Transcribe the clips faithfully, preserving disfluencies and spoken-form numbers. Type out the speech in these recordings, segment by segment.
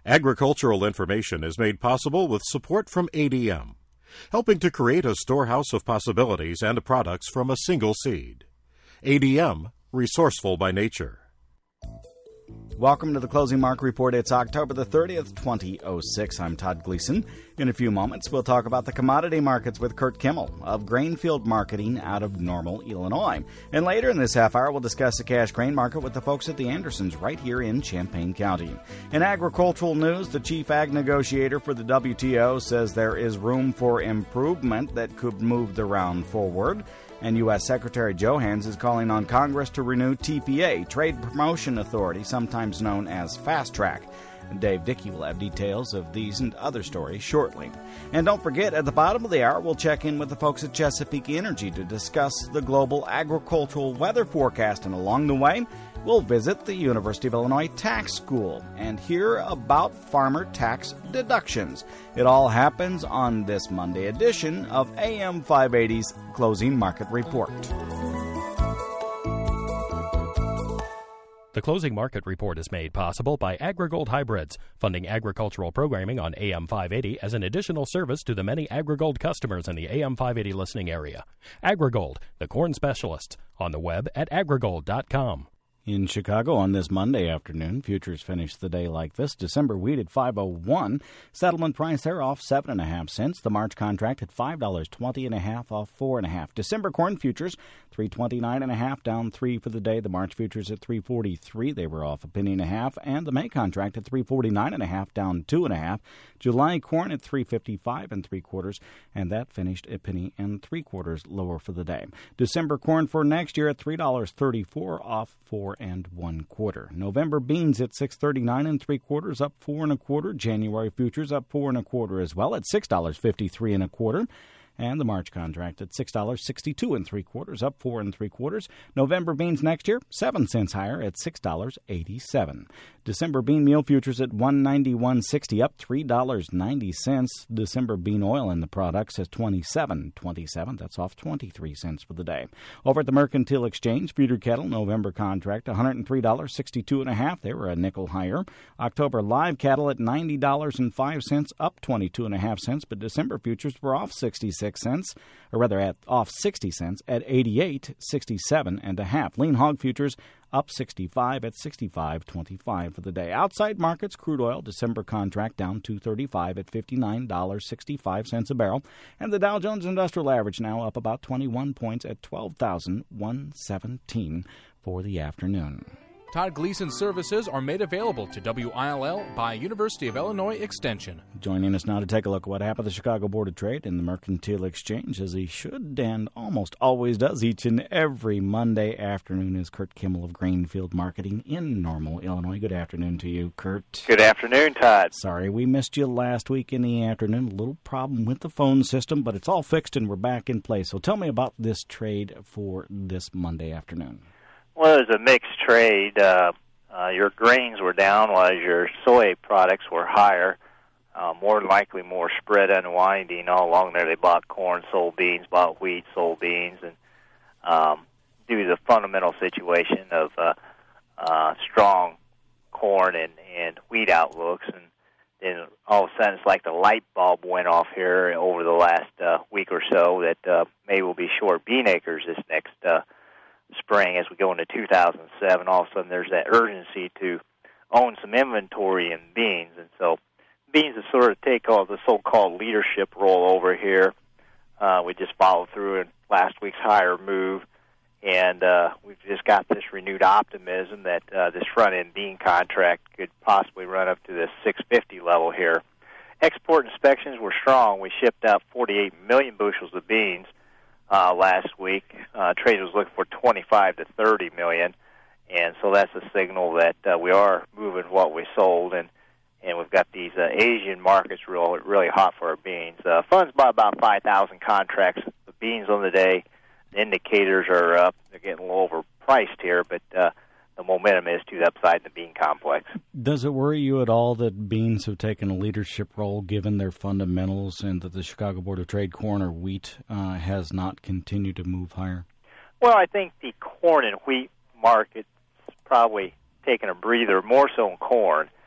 Agricultural information is made possible with support from A D M, helping to create a storehouse of possibilities and products from a single seed. A D M, resourceful by nature. Welcome to the Closing Market Report. It's October the thirtieth, twenty oh six. I'm Todd Gleason. In a few moments, we'll talk about the commodity markets with Kurt Kimmel of Grainfield Marketing out of Normal, Illinois. And later in this half hour, we'll discuss the cash grain market with the folks at the Andersons right here in Champaign County. In agricultural news, the chief ag negotiator for the W T O says there is room for improvement that could move the round forward. And U S. Secretary Johanns is calling on Congress to renew T P A, Trade Promotion Authority, sometimes known as Fast Track. Dave Dickey will have details of these and other stories shortly. And don't forget, at the bottom of the hour, we'll check in with the folks at Chesapeake Energy to discuss the global agricultural weather forecast. And along the way, we'll visit the University of Illinois Tax School and hear about farmer tax deductions. It all happens on this Monday edition of A M five eighty's Closing Market Report. The Closing Market Report is made possible by AgriGold Hybrids, funding agricultural programming on A M five eighty as an additional service to the many AgriGold customers in the A M five eighty listening area. AgriGold, the corn specialists, on the web at agrigold dot com. In Chicago on this Monday afternoon, futures finished the day like this. December wheat at five oh one. Settlement price there off seven and a half cents. The March contract at five dollars twenty and a half, off four and a half. December corn futures three twenty-nine and a half, down three for the day. The March futures at three forty-three. They were off a penny and a half. And the May contract at three forty-nine and a half, down two and a half. July corn at three fifty-five and three quarters, and that finished a penny and three quarters lower for the day. December corn for next year at three dollars thirty-four, off four and one quarter. November beans at six thirty-nine and three quarters, up four and a quarter. January futures up four and a quarter as well at six dollars fifty-three and a quarter. And the March contract at six dollars sixty-two and three quarters, up four and three quarters. November beans next year, seven cents higher at six dollars eighty-seven. December bean meal futures at one ninety-one sixty, up three dollars ninety cents. December bean oil in the products at twenty-seven twenty-seven. That's off twenty-three cents for the day. Over at the Mercantile Exchange, feeder cattle November contract one hundred three dollars sixty-two and a half. They were a nickel higher. October live cattle at ninety dollars and five cents, up twenty-two and a half cents. But December futures were off sixty-six cents, or rather at off sixty cents at eighty-eight sixty-seven and a half. Lean hog futures up sixty-five at sixty-five twenty-five for the day. Outside markets, crude oil December contract down two thirty-five at fifty-nine dollars and sixty-five cents a barrel, and the Dow Jones Industrial Average now up about twenty-one points at twelve thousand one hundred seventeen for the afternoon. Todd Gleason services are made available to W I L L by University of Illinois Extension. Joining us now to take a look at what happened at the Chicago Board of Trade and the Mercantile Exchange, as he should and almost always does each and every Monday afternoon, is Kurt Kimmel of Grainfield Marketing in Normal, Illinois. Good afternoon to you, Kurt. Good afternoon, Todd. Sorry we missed you last week in the afternoon. A little problem with the phone system, but it's all fixed and we're back in place. So tell me about this trade for this Monday afternoon. Well, it was a mixed trade. Uh, uh, your grains were down while your soy products were higher. Uh, more than likely more spread unwinding all along there. They bought corn, sold beans, bought wheat, sold beans. And um, due to the fundamental situation of uh, uh, strong corn and, and wheat outlooks, and then all of a sudden it's like the light bulb went off here over the last uh, week or so that uh, maybe we'll be short bean acres this next uh spring as we go into two thousand seven. All of a sudden there's that urgency to own some inventory in beans, and so beans have sort of take all the so-called leadership role over here. Uh, we just followed through in last week's higher move, and uh, we've just got this renewed optimism that uh, this front-end bean contract could possibly run up to the six fifty level here. Export inspections were strong. We shipped out forty-eight million bushels of beans Uh, last week. Uh, trade was looking for twenty-five to thirty million, and so that's a signal that uh, we are moving what we sold, and, and we've got these uh, Asian markets real, really hot for our beans. Uh, funds bought about five thousand contracts of beans on the day. The indicators are up. They're getting a little overpriced here, but uh, the momentum is to the upside in the bean complex. Does it worry you at all that beans have taken a leadership role given their fundamentals and that the Chicago Board of Trade corn or wheat uh, has not continued to move higher? Well, I think the corn and wheat market's probably taken a breather, more so in corn.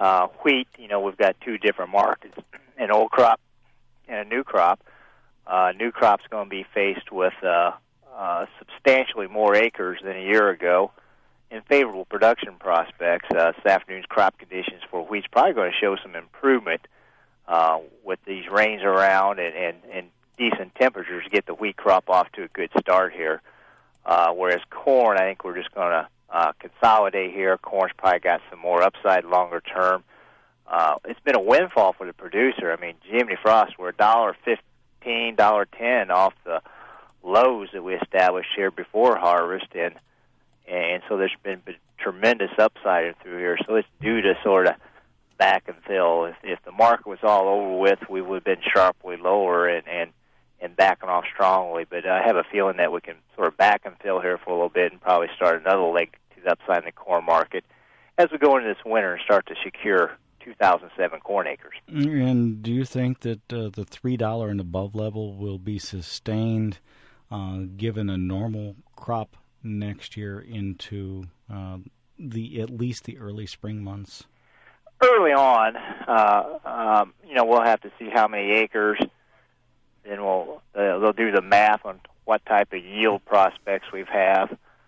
Uh, wheat, you know, we've got two different markets, an old crop and a new crop. Uh, new crop's going to be faced with uh, uh, substantially more acres than a year ago and favorable production prospects. Uh, this afternoon's crop conditions for wheat's probably going to show some improvement uh, with these rains around and, and, and decent temperatures to get the wheat crop off to a good start here. Uh, whereas corn, I think we're just going to uh, consolidate here. Corn's probably got some more upside longer term. Uh, it's been a windfall for the producer. I mean, Jiminy Frost, we're a dollar fifteen, dollar ten off the lows that we established here before harvest, and and so there's been, been tremendous upside through here. So it's due to sort of back and fill. If, if the market was all over with, we would have been sharply lower and, and, and backing off strongly. But I have a feeling that we can sort of back and fill here for a little bit and probably start another leg to the upside in the corn market as we go into this winter and start to secure two thousand seven corn acres. And do you think that uh, the three dollars and above level will be sustained uh, given a normal crop next year into uh, the at least the early spring months? Early on, uh, um, you know, we'll have to see how many acres. Then we'll uh, they'll do the math on what type of yield prospects we have.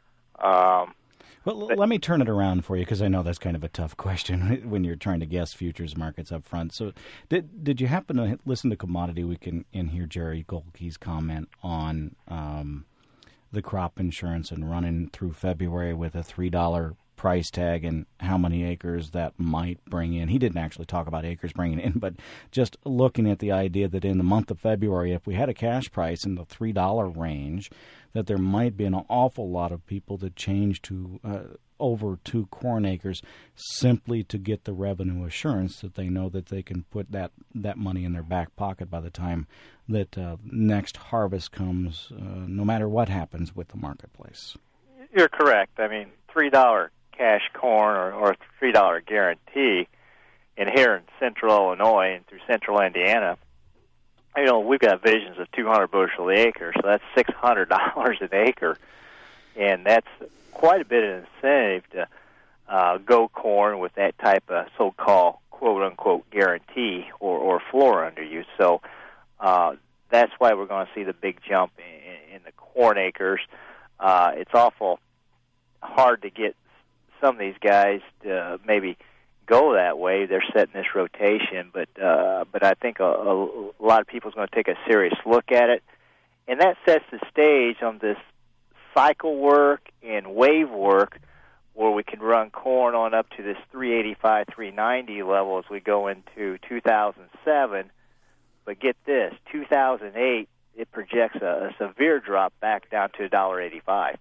Um, Well, but, let me turn it around for you, because I know that's kind of a tough question when you're trying to guess futures markets up front. So did did you happen to listen to Commodity Week and, and hear Jerry Golke's comment on um, the crop insurance and running through February with a three dollars price tag and how many acres that might bring in? He didn't actually talk about acres bringing in, but just looking at the idea that in the month of February, if we had a cash price in the three dollars range, that there might be an awful lot of people that change to uh, over to corn acres simply to get the revenue assurance that they know that they can put that, that money in their back pocket by the time that uh, next harvest comes, uh, no matter what happens with the marketplace. You're correct. I mean, three dollars cash corn or, or three dollars guarantee, and here in central Illinois and through central Indiana, you know, we've got visions of two hundred bushel the acre, so that's six hundred dollars an acre, and that's quite a bit of incentive to uh, go corn with that type of so-called quote-unquote guarantee or, or floor under you. So uh, that's why we're going to see the big jump in, in the corn acres. Uh, it's awful hard to get some of these guys to maybe go that way. They're setting this rotation, but uh, but I think a, a, a lot of people are going to take a serious look at it, and that sets the stage on this cycle work and wave work where we can run corn on up to this three eighty-five, three ninety level as we go into two thousand seven. But get this, two thousand eight, it projects a, a severe drop back down to one dollar eighty-five.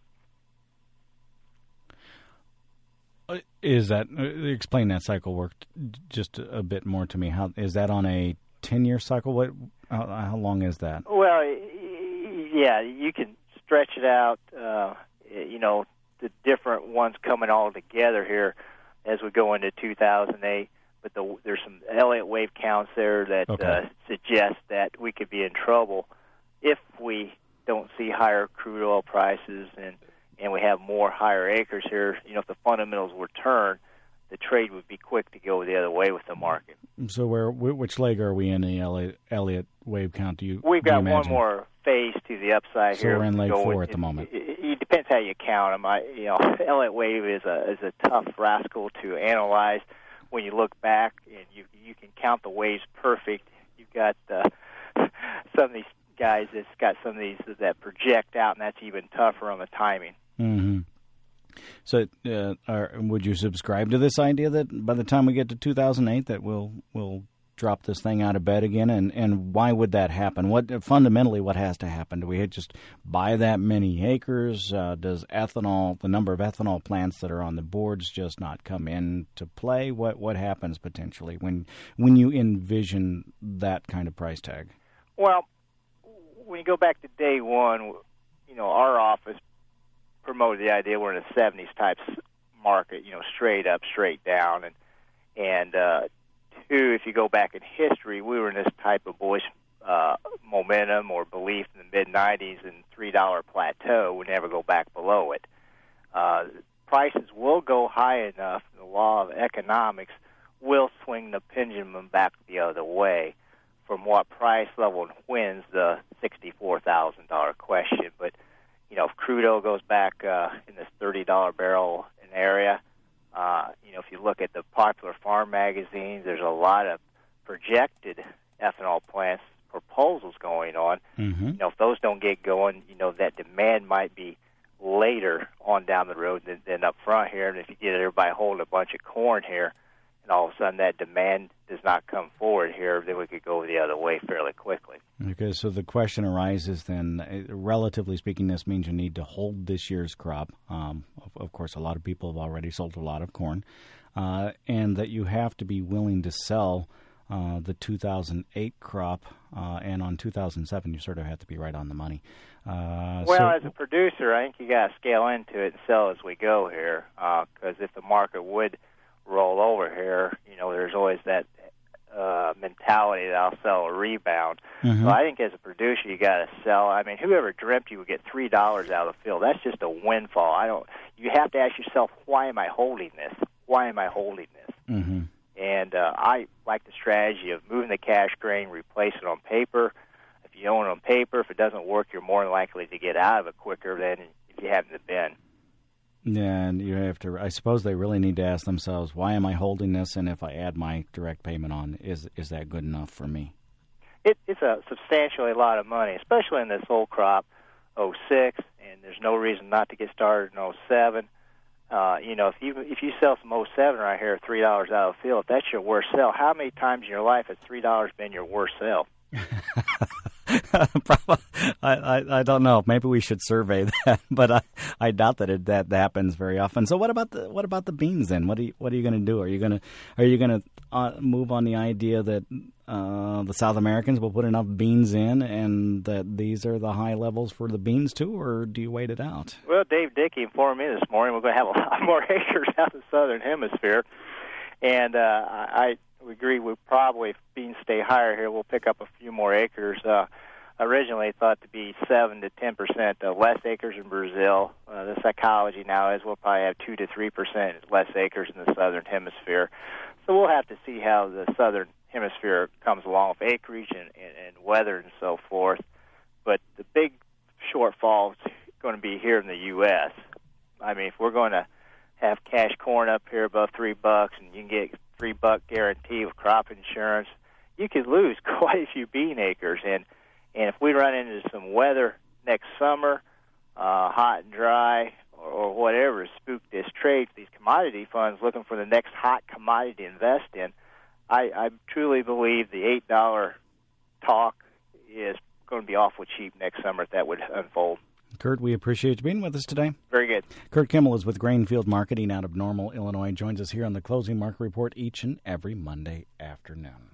Is that uh, explain that cycle work just a bit more to me? How is that on a ten-year cycle? What? How, how long is that? Well, yeah, you can stretch it out. Uh, you know, the different ones coming all together here as we go into two thousand eight. But the, there's some Elliott wave counts there that okay. uh, suggest that we could be in trouble if we don't see higher crude oil prices and. and we have more higher acres here. You know, if the fundamentals were turned, the trade would be quick to go the other way with the market. So where, which leg are we in the Elliott, Elliott wave count? Do you We've got do you one more phase to the upside so here. So we're in leg four with, at the moment. It, it, it depends how you count them. I, you know, Elliott wave is a is a tough rascal to analyze. When you look back and you you can count the waves perfect, you've got uh, some of these guys that's got some of these that project out, and that's even tougher on the timing. Mm-hmm. So, uh, are, would you subscribe to this idea that by the time we get to two thousand eight, that we'll we'll drop this thing out of bed again? And, and why would that happen? What fundamentally what has to happen? Do we just buy that many acres? Uh, does ethanol, the number of ethanol plants that are on the boards, just not come into play? What what happens potentially when when you envision that kind of price tag? Well, when you go back to day one, you know, our office promoted the idea we're in a seventies type market, you know, straight up, straight down, and and uh, two, if you go back in history, we were in this type of bullish uh, momentum or belief in the mid nineties and three dollar plateau. We never go back below it. Uh, prices will go high enough. The law of economics will swing the pendulum back the other way. From what price level and when's the sixty-four thousand dollars question. But, you know, if crude oil goes back uh, in this thirty dollars barrel an area, uh, you know, if you look at the popular farm magazines, there's a lot of projected ethanol plants proposals going on. Mm-hmm. You know, if those don't get going, you know, that demand might be later on down the road than, than up front here. And if you get everybody holding a bunch of corn here, and all of a sudden that demand does not come forward here, then we could go the other way fairly quickly. Okay, so the question arises then, relatively speaking, this means you need to hold this year's crop. Um, of, of course, a lot of people have already sold a lot of corn, uh, and that you have to be willing to sell uh, the two thousand eight crop, uh, and on two thousand seven you sort of have to be right on the money. Uh, well, so, as a producer, I think you got to scale into it and sell as we go here, because uh, if the market would roll over here, you know, there's always that uh, mentality that I'll sell a rebound. Mm-hmm. So I think as a producer, you got to sell. I mean, whoever dreamt you would get three dollars out of the field? That's just a windfall. I don't. You have to ask yourself, why am I holding this? Why am I holding this? Mm-hmm. And uh, I like the strategy of moving the cash grain, replace it on paper. If you own it on paper, if it doesn't work, you're more likely to get out of it quicker than if you have in the bin. Yeah, and you have to. I suppose they really need to ask themselves, why am I holding this? And if I add my direct payment on, is is that good enough for me? It, it's a substantially a lot of money, especially in this old crop, oh six, and there's no reason not to get started in oh seven. Uh, you know, if you if you sell some oh seven right here at three dollars out of the field, if that's your worst sell, how many times in your life has three dollars been your worst sell? Probably, I, I I don't know. Maybe we should survey that, but I, I doubt that it, that happens very often. So what about the what about the beans then? What are you what are you going to do? Are you going to are you going to uh, move on the idea that uh, the South Americans will put enough beans in, and that these are the high levels for the beans too, or do you wait it out? Well, Dave Dickey informed me this morning we're going to have a lot more acres out in the southern hemisphere, and uh, I. We agree we probably, if beans stay higher here, we'll pick up a few more acres. Uh, originally thought to be seven to ten percent uh, less acres in Brazil. Uh, the psychology now is we'll probably have two to three percent less acres in the southern hemisphere. So we'll have to see how the southern hemisphere comes along with acreage and, and, and weather and so forth. But the big shortfall is going to be here in the U S. I mean, if we're going to have cash corn up here above three bucks, and you can get three buck guarantee with crop insurance, you could lose quite a few bean acres. And and if we run into some weather next summer, uh, hot and dry, or, or whatever, spook this trade, these commodity funds looking for the next hot commodity to invest in, I, I truly believe the eight dollar talk is going to be awful cheap next summer if that would unfold. Kurt, we appreciate you being with us today. Very good. Kurt Kimmel is with Grainfield Marketing out of Normal, Illinois. Joins us here on the Closing Market Report each and every Monday afternoon.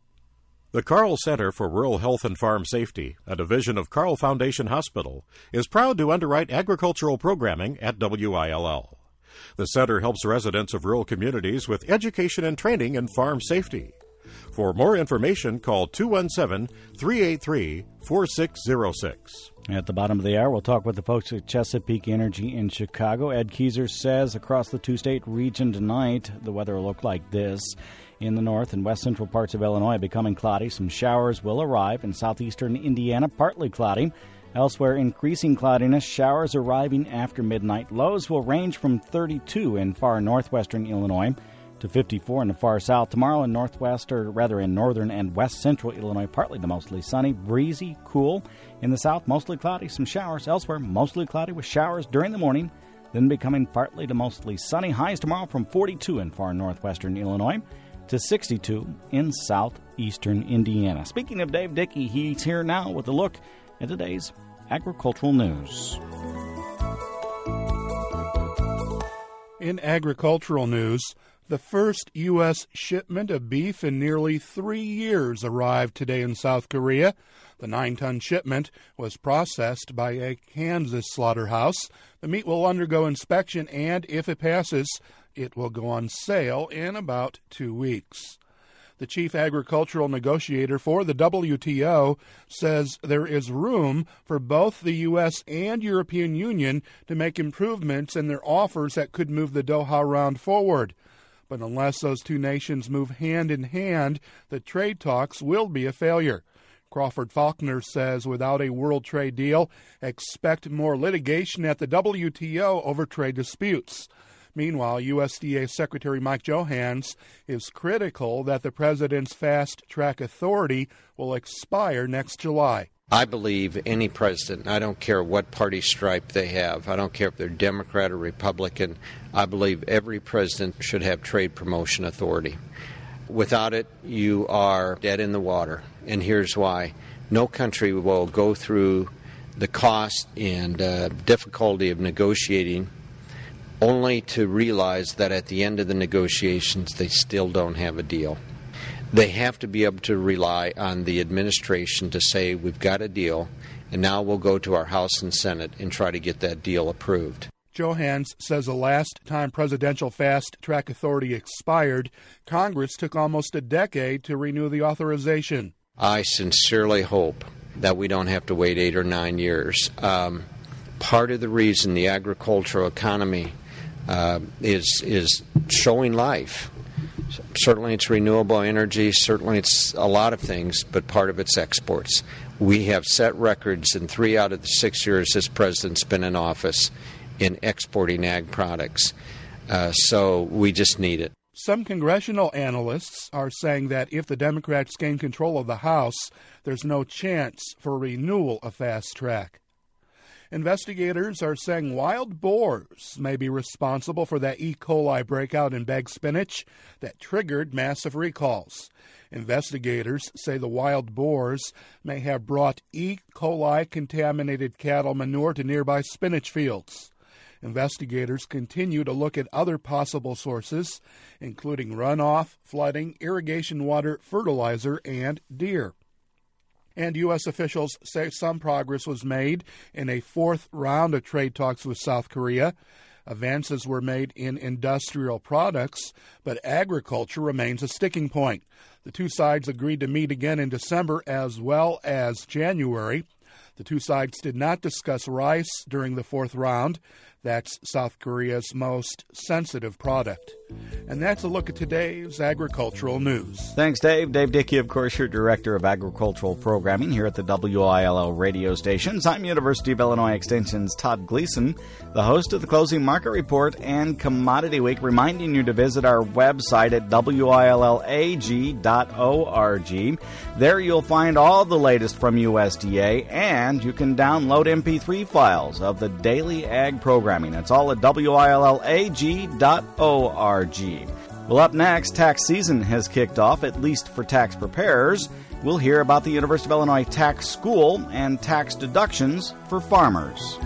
The Carl Center for Rural Health and Farm Safety, a division of Carl Foundation Hospital, is proud to underwrite agricultural programming at W I L L. The center helps residents of rural communities with education and training in farm safety. For more information, call two one seven, three eight three, four six zero six. At the bottom of the hour, we'll talk with the folks at Chesapeake Energy in Chicago. Ed Keyser says across the two-state region tonight, the weather will look like this. In the north and west central parts of Illinois, becoming cloudy. Some showers will arrive. In southeastern Indiana, partly cloudy. Elsewhere, increasing cloudiness. Showers arriving after midnight. Lows will range from thirty-two in far northwestern Illinois to fifty-four in the far south. Tomorrow in northwest, or rather in northern and west central Illinois, partly to mostly sunny, breezy, cool. In the south, mostly cloudy, some showers. Elsewhere, mostly cloudy with showers during the morning, then becoming partly to mostly sunny. Highs tomorrow from forty-two in far northwestern Illinois to sixty-two in southeastern Indiana. Speaking of Dave Dickey, he's here now with a look at today's agricultural news. In agricultural news, the first U S shipment of beef in nearly three years arrived today in South Korea. The nine-ton shipment was processed by a Kansas slaughterhouse. The meat will undergo inspection, and if it passes, it will go on sale in about two weeks. The chief agricultural negotiator for the W T O says there is room for both the U S and European Union to make improvements in their offers that could move the Doha round forward. But unless those two nations move hand in hand, the trade talks will be a failure. Crawford Faulkner says without a world trade deal, expect more litigation at the W T O over trade disputes. Meanwhile, U S D A Secretary Mike Johanns is critical that the president's fast-track authority will expire next July. I believe any president, I don't care what party stripe they have, I don't care if they're Democrat or Republican, I believe every president should have trade promotion authority. Without it, you are dead in the water, and here's why. No country will go through the cost and uh, difficulty of negotiating only to realize that at the end of the negotiations they still don't have a deal. They have to be able to rely on the administration to say, we've got a deal, and now we'll go to our House and Senate and try to get that deal approved. Johanns says the last time presidential fast-track authority expired, Congress took almost a decade to renew the authorization. I sincerely hope that we don't have to wait eight or nine years. Um, part of the reason the agricultural economy uh, is is showing life, certainly it's renewable energy, certainly it's a lot of things, but part of it's exports. We have set records in three out of the six years this president's been in office in exporting ag products. Uh, so we just need it. Some congressional analysts are saying that if the Democrats gain control of the House, there's no chance for renewal of fast track. Investigators are saying wild boars may be responsible for that E. coli breakout in bag spinach that triggered massive recalls. Investigators say the wild boars may have brought E. coli-contaminated cattle manure to nearby spinach fields. Investigators continue to look at other possible sources, including runoff, flooding, irrigation water, fertilizer, and deer. And U S officials say some progress was made in a fourth round of trade talks with South Korea. Advances were made in industrial products, but agriculture remains a sticking point. The two sides agreed to meet again in December as well as January. The two sides did not discuss rice during the fourth round. That's South Korea's most sensitive product. And that's a look at today's agricultural news. Thanks, Dave. Dave Dickey, of course, your Director of Agricultural Programming here at the W I L L radio stations. I'm University of Illinois Extension's Todd Gleason, the host of the Closing Market Report and Commodity Week, reminding you to visit our website at W I L L A G dot org. There you'll find all the latest from U S D A, and you can download M P three files of the daily ag programming. It's all at W I L L A G dot org. Well, up next, tax season has kicked off, at least for tax preparers. We'll hear about the University of Illinois Tax School and tax deductions for farmers.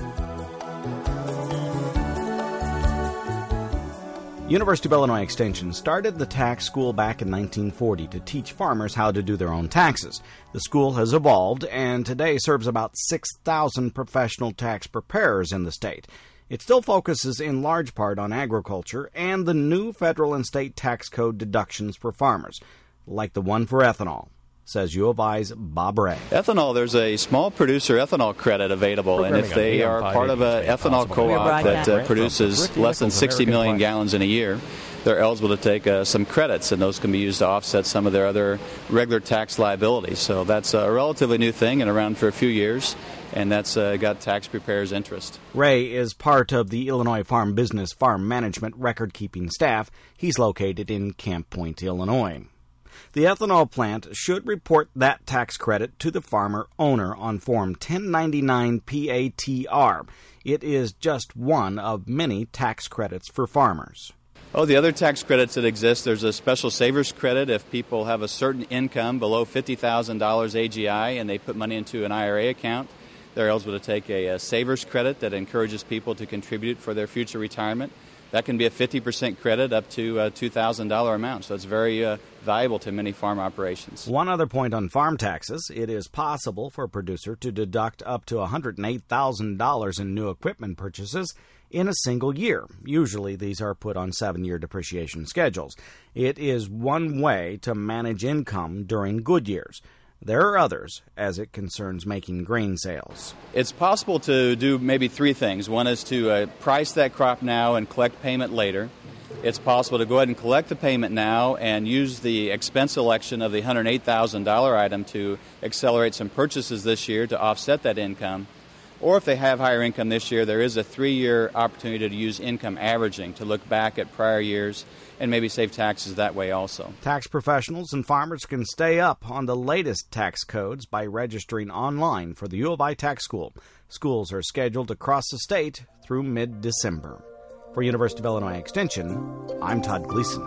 University of Illinois Extension started the tax school back in nineteen forty to teach farmers how to do their own taxes. The school has evolved and today serves about six thousand professional tax preparers in the state. It still focuses in large part on agriculture and the new federal and state tax code deductions for farmers, like the one for ethanol, says U of I's Bob Ray. Ethanol, there's a small producer ethanol credit available, and if they are part of an ethanol co-op that uh, produces less than sixty million gallons in a year, they're eligible to take uh, some credits, and those can be used to offset some of their other regular tax liabilities. So that's a relatively new thing and around for a few years, and that's uh, got tax preparers' interest. Ray is part of the Illinois Farm Business Farm Management record-keeping staff. He's located in Camp Point, Illinois. The ethanol plant should report that tax credit to the farmer owner on Form ten ninety-nine P A T R. It is just one of many tax credits for farmers. Oh, the other tax credits that exist, there's a special savers credit if people have a certain income below fifty thousand dollars A G I and they put money into an I R A account. They're eligible to take a, a savers credit that encourages people to contribute for their future retirement. That can be a fifty percent credit up to a two thousand dollars amount, so it's very uh, valuable to many farm operations. One other point on farm taxes, it is possible for a producer to deduct up to one hundred eight thousand dollars in new equipment purchases in a single year. Usually these are put on seven-year depreciation schedules. It is one way to manage income during good years. There are others, as it concerns making grain sales. It's possible to do maybe three things. One is to uh, price that crop now and collect payment later. it's possible to go ahead and collect the payment now and use the expense election of the one hundred eight thousand dollars item to accelerate some purchases this year to offset that income. Or if they have higher income this year, there is a three-year opportunity to use income averaging to look back at prior years and maybe save taxes that way also. Tax professionals and farmers can stay up on the latest tax codes by registering online for the U of I Tax School. Schools are scheduled across the state through mid-December. For University of Illinois Extension, I'm Todd Gleason.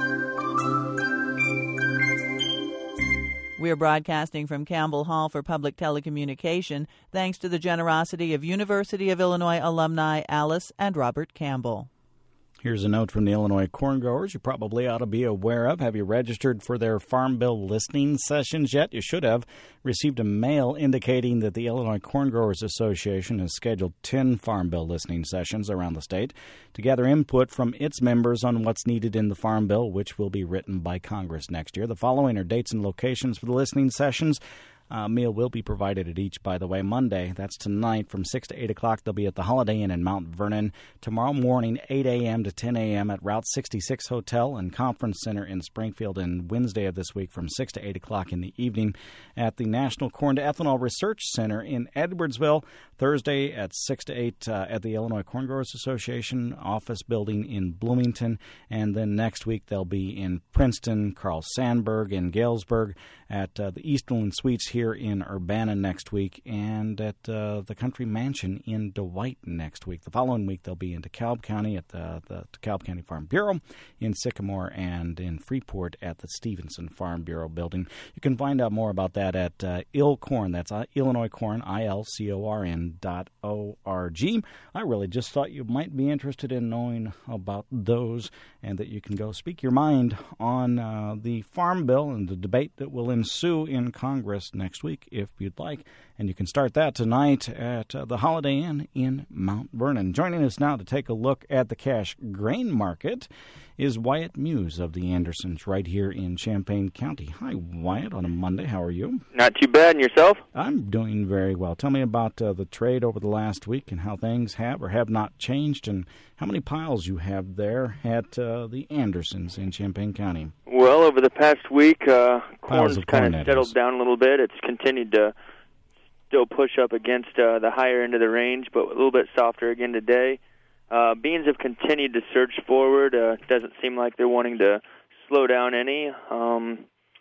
We are broadcasting from Campbell Hall for Public Telecommunication, thanks to the generosity of University of Illinois alumni Alice and Robert Campbell. Here's a note from the Illinois corn growers you probably ought to be aware of. Have you registered for their Farm Bill listening sessions yet? You should have received a mail indicating that the Illinois Corn Growers Association has scheduled ten Farm Bill listening sessions around the state to gather input from its members on what's needed in the Farm Bill, which will be written by Congress next year. The following are dates and locations for the listening sessions. A uh, meal will be provided at each, by the way. Monday, that's tonight, from six to eight o'clock, they'll be at the Holiday Inn in Mount Vernon. Tomorrow morning, eight a.m. to ten a.m. at Route sixty-six Hotel and Conference Center in Springfield. And Wednesday of this week from six to eight o'clock in the evening at the National Corn to Ethanol Research Center in Edwardsville. Thursday at six to eight uh, at the Illinois Corn Growers Association office building in Bloomington. And then next week, they'll be in Princeton, Carl Sandburg, and Galesburg at uh, the Easterland Suites here in Urbana next week, and at uh, the Country Mansion in Dwight next week. The following week, they'll be in DeKalb County at the, the DeKalb County Farm Bureau, in Sycamore, and in Freeport at the Stevenson Farm Bureau building. You can find out more about that at uh, ILCorn. That's uh, Illinois Corn, I L C O R N dot O R G. I really just thought you might be interested in knowing about those, and that you can go speak your mind on uh, the Farm Bill and the debate that will ensue in Congress next week if you'd like. And you can start that tonight at uh, the Holiday Inn in Mount Vernon. Joining us now to take a look at the cash grain market is Wyatt Muse of the Andersons right here in Champaign County. Hi, Wyatt, on a Monday. How are you? Not too bad. And yourself? I'm doing very well. Tell me about uh, the trade over the last week and how things have or have not changed, and how many piles you have there at uh, the Andersons in Champaign County. Well, over the past week, uh, corn's kind of settled is. down a little bit. It's continued to still push up against uh, the higher end of the range, but a little bit softer again today. Uh, beans have continued to surge forward. Uh, doesn't seem like they're wanting to slow down any. Um,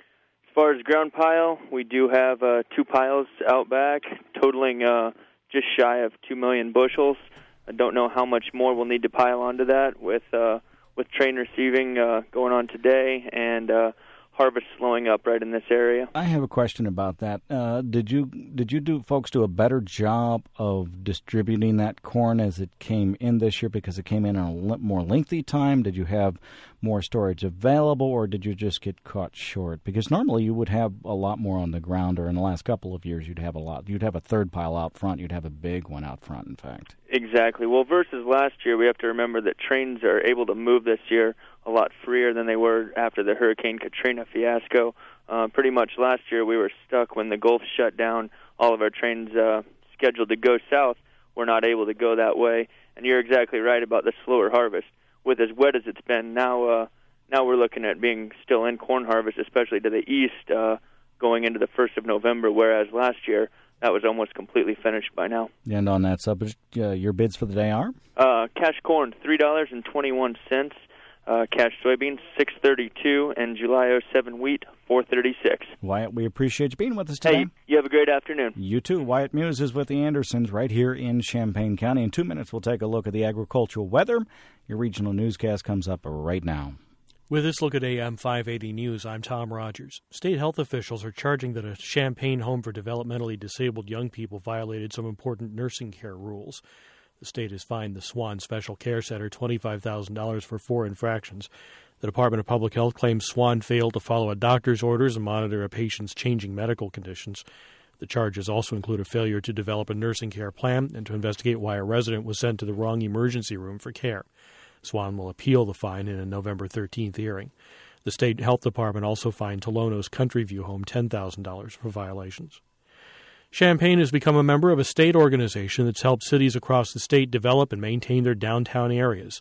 as far as ground pile, we do have uh, two piles out back, totaling uh, just shy of two million bushels. I don't know how much more we'll need to pile onto that with uh, with train receiving uh, going on today and uh, harvest slowing up right in this area. I have a question about that. Uh, did you did you do folks do a better job of distributing that corn as it came in this year because it came in a l- more lengthy time? Did you have more storage available, or did you just get caught short? Because normally you would have a lot more on the ground, or in the last couple of years you'd have a lot. You'd have a third pile out front. You'd have a big one out front, in fact. Exactly. Well, versus last year, we have to remember that trains are able to move this year a lot freer than they were after the Hurricane Katrina fiasco. Uh, pretty much last year we were stuck when the Gulf shut down. All of our trains uh, scheduled to go south were not able to go that way. And you're exactly right about the slower harvest. With as wet as it's been, now uh, now we're looking at being still in corn harvest, especially to the east, uh, going into the first of November, whereas last year that was almost completely finished by now. And on that subject, uh, your bids for the day are? Uh, cash corn, three dollars and twenty-one cents. Uh, cash soybeans, six thirty-two, and July oh seven wheat, four thirty-six. Wyatt, we appreciate you being with us today. Hey, you have a great afternoon. You too. Wyatt Muse is with the Andersons right here in Champaign County. In two minutes, we'll take a look at the agricultural weather. Your regional newscast comes up right now. With this look at A M five eighty News, I'm Tom Rogers. State health officials are charging that a Champaign home for developmentally disabled young people violated some important nursing care rules. The state has fined the Swan Special Care Center twenty-five thousand dollars for four infractions. The Department of Public Health claims Swan failed to follow a doctor's orders and monitor a patient's changing medical conditions. The charges also include a failure to develop a nursing care plan and to investigate why a resident was sent to the wrong emergency room for care. Swan will appeal the fine in a November thirteenth hearing. The State Health Department also fined Tolono's Country View home ten thousand dollars for violations. Champaign has become a member of a state organization that's helped cities across the state develop and maintain their downtown areas.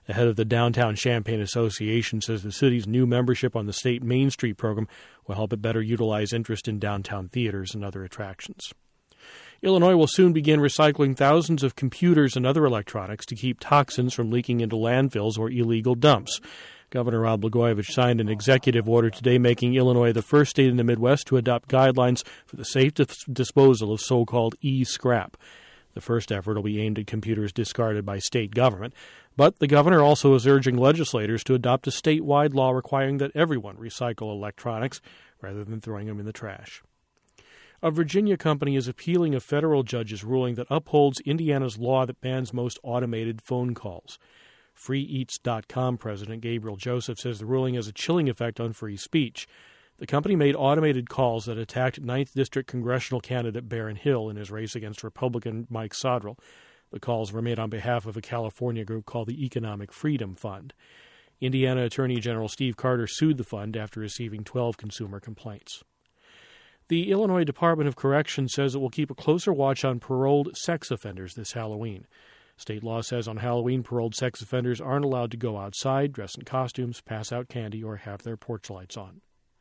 The head of the Downtown Champaign Association says the city's new membership on the state Main Street program will help it better utilize interest in downtown theaters and other attractions. Illinois will soon begin recycling thousands of computers and other electronics to keep toxins from leaking into landfills or illegal dumps. Governor Rod Blagojevich signed an executive order today making Illinois the first state in the Midwest to adopt guidelines for the safe dis- disposal of so-called e-scrap. The first effort will be aimed at computers discarded by state government, but the governor also is urging legislators to adopt a statewide law requiring that everyone recycle electronics rather than throwing them in the trash. A Virginia company is appealing a federal judge's ruling that upholds Indiana's law that bans most automated phone calls. free eats dot com president Gabriel Joseph says the ruling has a chilling effect on free speech. The company made automated calls that attacked ninth District congressional candidate Barron Hill in his race against Republican Mike Sodrell. The calls were made on behalf of a California group called the Economic Freedom Fund. Indiana Attorney General Steve Carter sued the fund after receiving twelve consumer complaints. The Illinois Department of Corrections says it will keep a closer watch on paroled sex offenders this Halloween. State law says on Halloween, paroled sex offenders aren't allowed to go outside, dress in costumes, pass out candy, or have their porch lights on.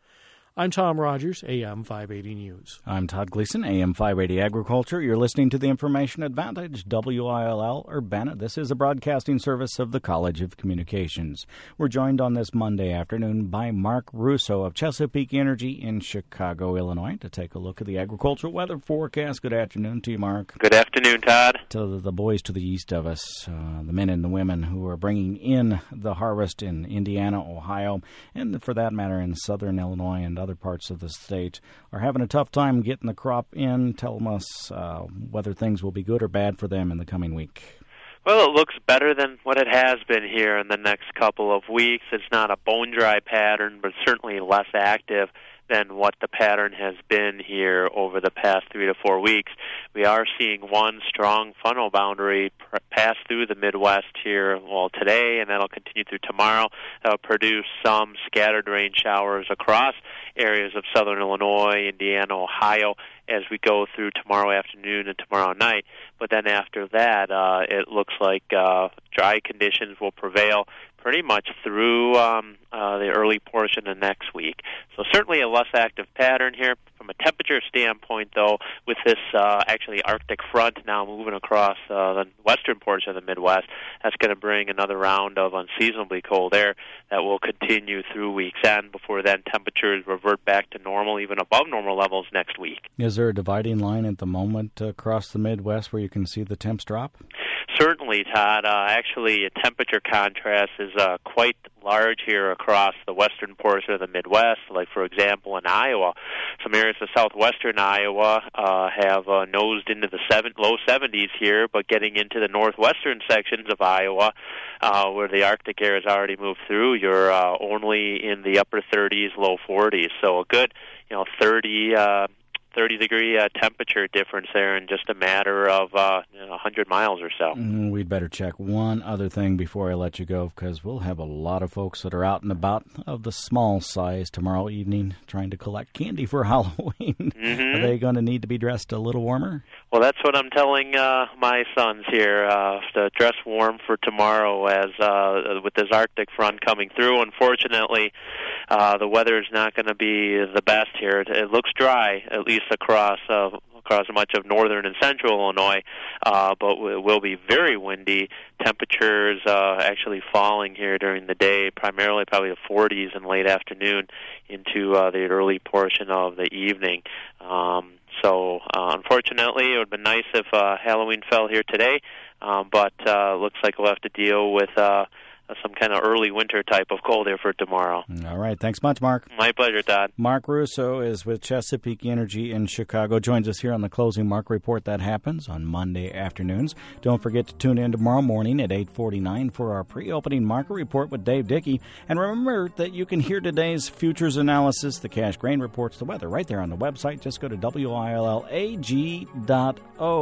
I'm Tom Rogers, A M five eighty News. I'm Todd Gleason, A M five eighty Agriculture. You're listening to the Information Advantage, W I L L Urbana. This is a broadcasting service of the College of Communications. We're joined on this Monday afternoon by Mark Russo of Chesapeake Energy in Chicago, Illinois, to take a look at the agricultural weather forecast. Good afternoon to you, Mark. Good afternoon, Todd. To the boys to the east of us, uh, the men and the women who are bringing in the harvest in Indiana, Ohio, and for that matter in southern Illinois and other parts of the state, are having a tough time getting the crop in. Tell us uh, whether things will be good or bad for them in the coming week. Well, it looks better than what it has been here in the next couple of weeks. It's not a bone-dry pattern, but certainly less active than what the pattern has been here over the past three to four weeks. We are seeing one strong funnel boundary pr- pass through the Midwest here, well, today, and that'll continue through tomorrow. That'll produce some scattered rain showers across areas of southern Illinois, Indiana, Ohio, as we go through tomorrow afternoon and tomorrow night. But then after that, uh, it looks like uh, dry conditions will prevail pretty much through um, uh, the early portion of next week. So certainly a less active pattern here. From a temperature standpoint, though, with this uh, actually Arctic front now moving across uh, the western portion of the Midwest, that's going to bring another round of unseasonably cold air that will continue through week's end. Before then, temperatures revert back to normal, even above normal levels next week. Is there a dividing line at the moment across the Midwest where you can see the temps drop? Certainly, Todd. Uh, actually, a temperature contrast is uh, quite large here across the western portion of the Midwest. Like, for example, in Iowa, some areas of southwestern Iowa uh, have uh, nosed into the seven, low seventies here, but getting into the northwestern sections of Iowa, uh, where the Arctic air has already moved through, you're uh, only in the upper thirties, low forties. So a good, you know, thirty. Uh, thirty degree uh, temperature difference there in just a matter of uh, you know, one hundred miles or so. Mm, we'd better check one other thing before I let you go, because we'll have a lot of folks that are out and about of the small size tomorrow evening trying to collect candy for Halloween. Mm-hmm. Are they going to need to be dressed a little warmer? Well, that's what I'm telling uh, my sons here, uh, to dress warm for tomorrow as uh, with this Arctic front coming through. Unfortunately, uh, the weather is not going to be the best here. It, it looks dry, at least across uh, across much of northern and central Illinois, uh, but it will be very windy. Temperatures uh, actually falling here during the day, primarily probably the forties in late afternoon into uh, the early portion of the evening. Um, so, uh, unfortunately, it would have been nice if uh, Halloween fell here today, um, but uh, looks like we'll have to deal with uh, some kind of early winter type of cold here for tomorrow. All right. Thanks much, Mark. My pleasure, Todd. Mark Russo is with Chesapeake Energy in Chicago. Joins us here on the Closing Mark Report. That happens on Monday afternoons. Don't forget to tune in tomorrow morning at eight forty-nine for our pre-opening market report with Dave Dickey. And remember that you can hear today's futures analysis, the cash grain reports, the weather right there on the website. Just go to W I L L A G dot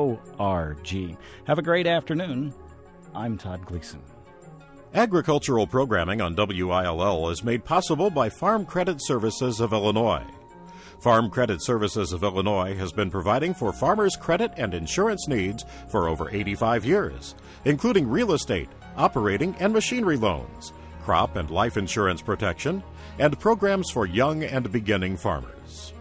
org. Have a great afternoon. I'm Todd Gleason. Agricultural programming on W I L L is made possible by Farm Credit Services of Illinois. Farm Credit Services of Illinois has been providing for farmers' credit and insurance needs for over eighty-five years, including real estate, operating and machinery loans, crop and life insurance protection, and programs for young and beginning farmers.